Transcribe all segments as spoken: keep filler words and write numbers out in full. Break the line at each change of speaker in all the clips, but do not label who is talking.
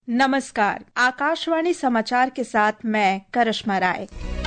नमस्कार, आकाशवाणी समाचार के साथ मैं करिश्मा राय।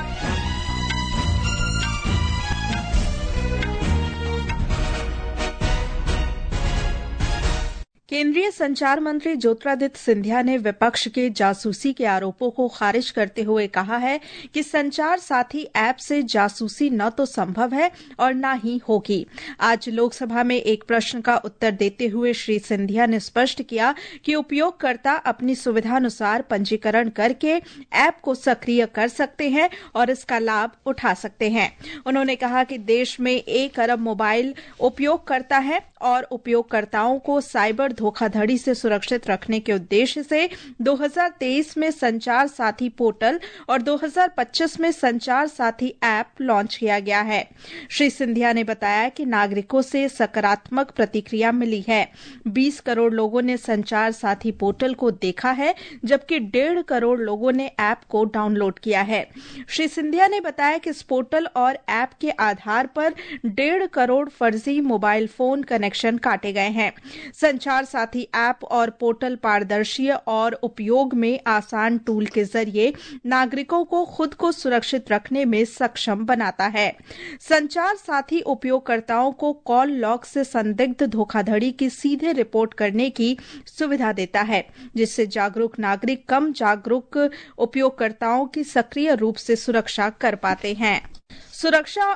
केंद्रीय संचार मंत्री ज्योतिरादित्य सिंधिया ने विपक्ष के जासूसी के आरोपों को खारिज करते हुए कहा है कि संचार साथी ऐप से जासूसी न तो संभव है और न ही होगी। आज लोकसभा में एक प्रश्न का उत्तर देते हुए श्री सिंधिया ने स्पष्ट किया कि उपयोगकर्ता अपनी सुविधानुसार पंजीकरण करके ऐप को सक्रिय कर सकते हैं और इसका लाभ उठा सकते हैं। उन्होंने कहा कि देश में एक अरब मोबाइल उपयोगकर्ता है और उपयोगकर्ताओं को साइबर धोखाधड़ी से सुरक्षित रखने के उद्देश्य से दो हज़ार तेईस में संचार साथी पोर्टल और दो हज़ार पच्चीस में संचार साथी ऐप लॉन्च किया गया है। श्री सिंधिया ने बताया कि नागरिकों से सकारात्मक प्रतिक्रिया मिली है। बीस करोड़ लोगों ने संचार साथी पोर्टल को देखा है, जबकि डेढ़ करोड़ लोगों ने ऐप को डाउनलोड किया है। श्री सिंधिया ने बताया कि इस पोर्टल और ऐप के आधार पर डेढ़ करोड़ फर्जी मोबाइल फोन कनेक्शन काटे गए हैं। संचार साथी ऐप और पोर्टल पारदर्शी और उपयोग में आसान टूल के जरिए नागरिकों को खुद को सुरक्षित रखने में सक्षम बनाता है। संचार साथी उपयोगकर्ताओं को कॉल लॉग से संदिग्ध धोखाधड़ी की सीधे रिपोर्ट करने की सुविधा देता है, जिससे जागरूक नागरिक कम जागरूक उपयोगकर्ताओं की सक्रिय रूप से सुरक्षा कर पाते हैं। सुरक्षा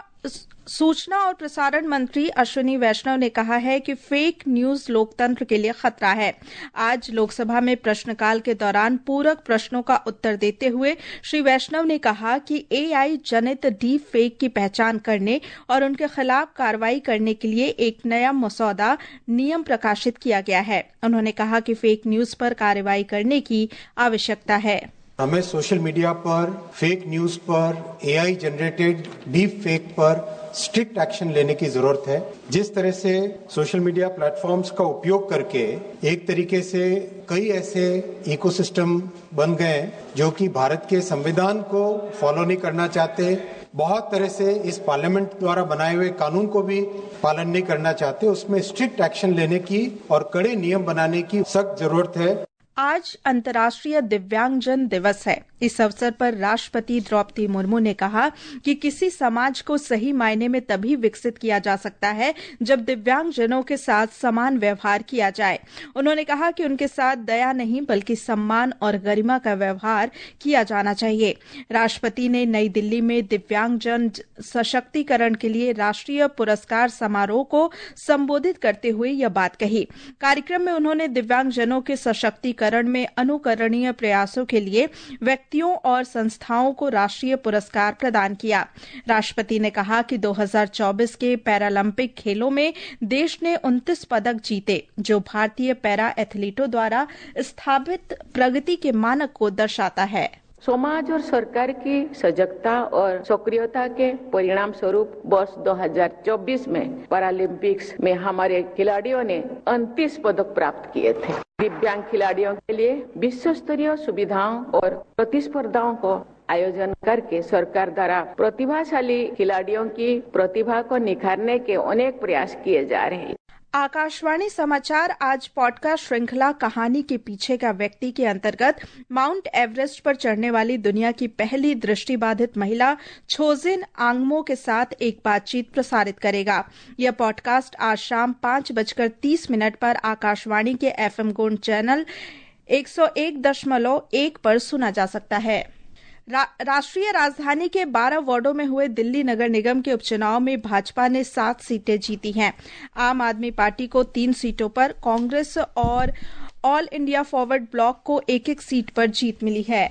सूचना और प्रसारण मंत्री अश्विनी वैष्णव ने कहा है कि फेक न्यूज लोकतंत्र के लिए खतरा है। आज लोकसभा में प्रश्नकाल के दौरान पूरक प्रश्नों का उत्तर देते हुए श्री वैष्णव ने कहा कि एआई जनित डीप फेक की पहचान करने और उनके खिलाफ कार्रवाई करने के लिए एक नया मसौदा नियम प्रकाशित किया गया है। उन्होंने कहा कि फेक न्यूज पर कार्रवाई करने की आवश्यकता है।
हमें सोशल मीडिया पर, फेक न्यूज पर, एआई जनरेटेड डीप फेक पर स्ट्रिक्ट एक्शन लेने की जरूरत है। जिस तरह से सोशल मीडिया प्लेटफॉर्म्स का उपयोग करके एक तरीके से कई ऐसे इकोसिस्टम बन गए जो कि भारत के संविधान को फॉलो नहीं करना चाहते, बहुत तरह से इस पार्लियामेंट द्वारा बनाए हुए कानून को भी पालन नहीं करना चाहते, उसमें स्ट्रिक्ट एक्शन लेने की और कड़े नियम बनाने की सख्त जरूरत है।
आज अंतर्राष्ट्रीय दिव्यांगजन दिवस है। इस अवसर पर राष्ट्रपति द्रौपदी मुर्मू ने कहा कि किसी समाज को सही मायने में तभी विकसित किया जा सकता है जब दिव्यांगजनों के साथ समान व्यवहार किया जाए। उन्होंने कहा कि उनके साथ दया नहीं बल्कि सम्मान और गरिमा का व्यवहार किया जाना चाहिए। राष्ट्रपति ने नई दिल्ली में दिव्यांगजन सशक्तिकरण के लिए राष्ट्रीय पुरस्कार समारोह को संबोधित करते हुए यह बात कही। कार्यक्रम में उन्होंने दिव्यांगजनों के सशक्तिकरण में अनुकरणीय प्रयासों के लिए व्यक्तियों और संस्थाओं को राष्ट्रीय पुरस्कार प्रदान किया। राष्ट्रपति ने कहा कि दो हज़ार चौबीस के पैरालंपिक खेलों में देश ने उनतीस पदक जीते, जो भारतीय पैरा एथलीटों द्वारा स्थापित प्रगति के मानक को दर्शाता है।
समाज और सरकार की सजगता और सक्रियता के परिणाम स्वरूप वर्ष दो हज़ार चौबीस में पैरालंपिक्स में हमारे खिलाड़ियों ने उनतीस पदक प्राप्त किए थे। दिव्यांग खिलाड़ियों के लिए विश्व स्तरीय सुविधाओं और प्रतिस्पर्धाओं को आयोजन करके सरकार द्वारा प्रतिभाशाली खिलाड़ियों की प्रतिभा को निखारने के अनेक प्रयास किए जा रहे हैं।
आकाशवाणी समाचार आज पॉडकास्ट श्रृंखला कहानी के पीछे का व्यक्ति के अंतर्गत माउंट एवरेस्ट पर चढ़ने वाली दुनिया की पहली दृष्टिबाधित महिला छोजिन आंगमो के साथ एक बातचीत प्रसारित करेगा। यह पॉडकास्ट आज शाम पांच बजकर तीस मिनट पर आकाशवाणी के एफएम गोल्ड चैनल एक सौ एक दशमलव एक पर सुना जा सकता है। रा, राष्ट्रीय राजधानी के बारह वार्डों में हुए दिल्ली नगर निगम के उपचुनाव में भाजपा ने सात सीटें जीती हैं। आम आदमी पार्टी को तीन सीटों पर, कांग्रेस और ऑल इंडिया फॉरवर्ड ब्लॉक को एक एक सीट पर जीत मिली है।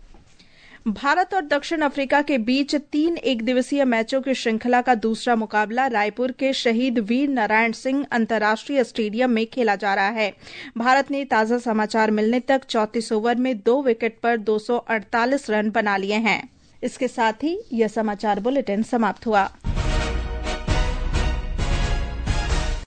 भारत और दक्षिण अफ्रीका के बीच तीन एक दिवसीय मैचों की श्रृंखला का दूसरा मुकाबला रायपुर के शहीद वीर नारायण सिंह अंतर्राष्ट्रीय स्टेडियम में खेला जा रहा है। भारत ने ताजा समाचार मिलने तक चौंतीस ओवर में दो विकेट पर दो सौ अड़तालीस रन बना लिए हैं। इसके साथ ही यह समाचार बुलेटिन समाप्त हुआ।